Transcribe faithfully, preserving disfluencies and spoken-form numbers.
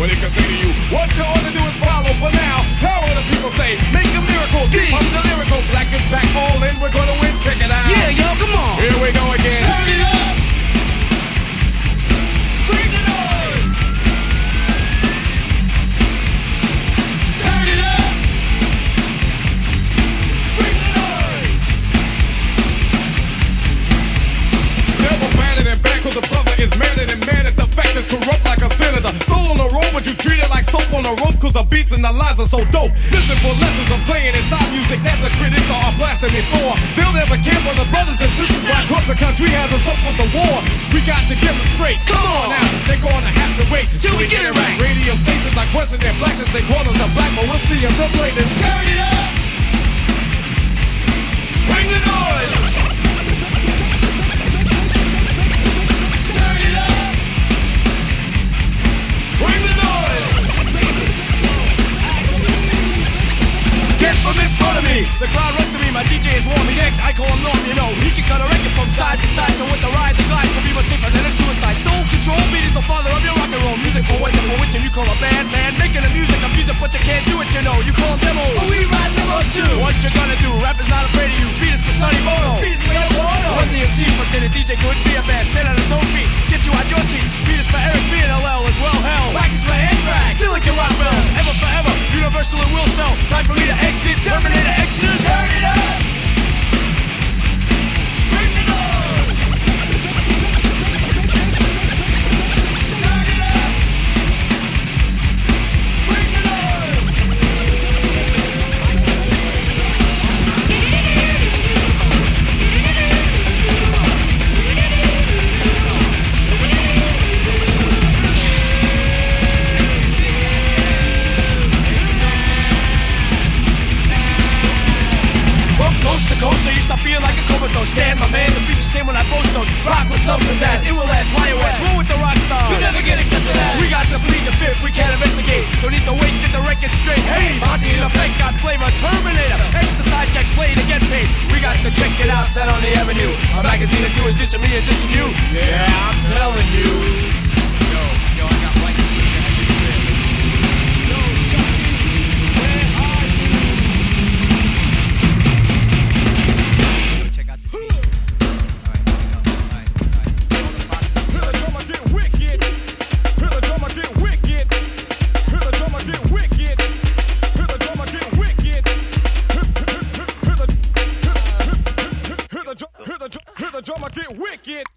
But it can say to you, what you ought to do is follow for now. How will the people say? Make a miracle. Deep from the lyrical. Black is back all in. We're gonna win. Check it out. Yeah, yo, come on. Here we go again. Turn it up. Bring the noise. Turn it up. Bring the noise. Never batted and back, cause the brother is madder than mad at the fact is corrupt like a senator. Soul on the road, but you treat it like soap on a rope, cause the beats and the lines are so dope. Listen for lessons I'm saying inside music that the critics are blasting me for. They'll never care for the brothers and sisters, why cause the country has us up for the war. We got to give them straight. Come on now, they're gonna have to wait till we get it right. Radio stations are question their blackness, they call us a black, but we'll see if they'll play this. Turn it up. Bring the noise. Turn it up. Bring the noise. Get from in front of me. The crowd runs to me, my D J is warm. He's X, I call him Norm, you know. He can cut a record from side to side. So with the ride, the glide, so be much safer than a suicide. Soul control, beat is the father of your rock and roll. Music for what, for which, and you call a band, man. Making the music, a music, but you can't do it, you know. You call them demos. But we ride demos too. What you gonna do? Rap is not afraid of you. Beat is for Sonny Bono. Beat is for Young Bono. Run the M C for saying the D J could be a band. Stand on his own feet, get you out your seat. Beat is for Eric B and L L as well, hell. Wax is for Anthrax. Still it can rock bells. Ever forever, universal and will sell. Time for me to exit, Terminator exit. Turn it up. Bring the noise. Turn it up. Bring the noise. From coast to coast, I used to feel like a comatose. Stand my man, the beats the same when I post those. Rock with some pizzazz, it will last, Y O S. Roll with the rock star. You'll never get accepted as. We got to plead the fifth, we can't investigate. Don't need to wait, get the record straight. Hey, Monty in effect, got flavor, Terminator. Extra side checks, play to get paid. We got to check it out, that on the avenue. A magazine or two is dissing me and dissing you. Yeah, I'm telling you. Yo, yo, I got white Yo, Chucky, where are you? Yo, check out this beat. Alright, here we go. Alright, alright. Hear the drummer get wicked. Hear the drummer get wicked. Hear the drummer get wicked. Hear the drummer get wicked. Hear the hear the hear the drummer get wicked.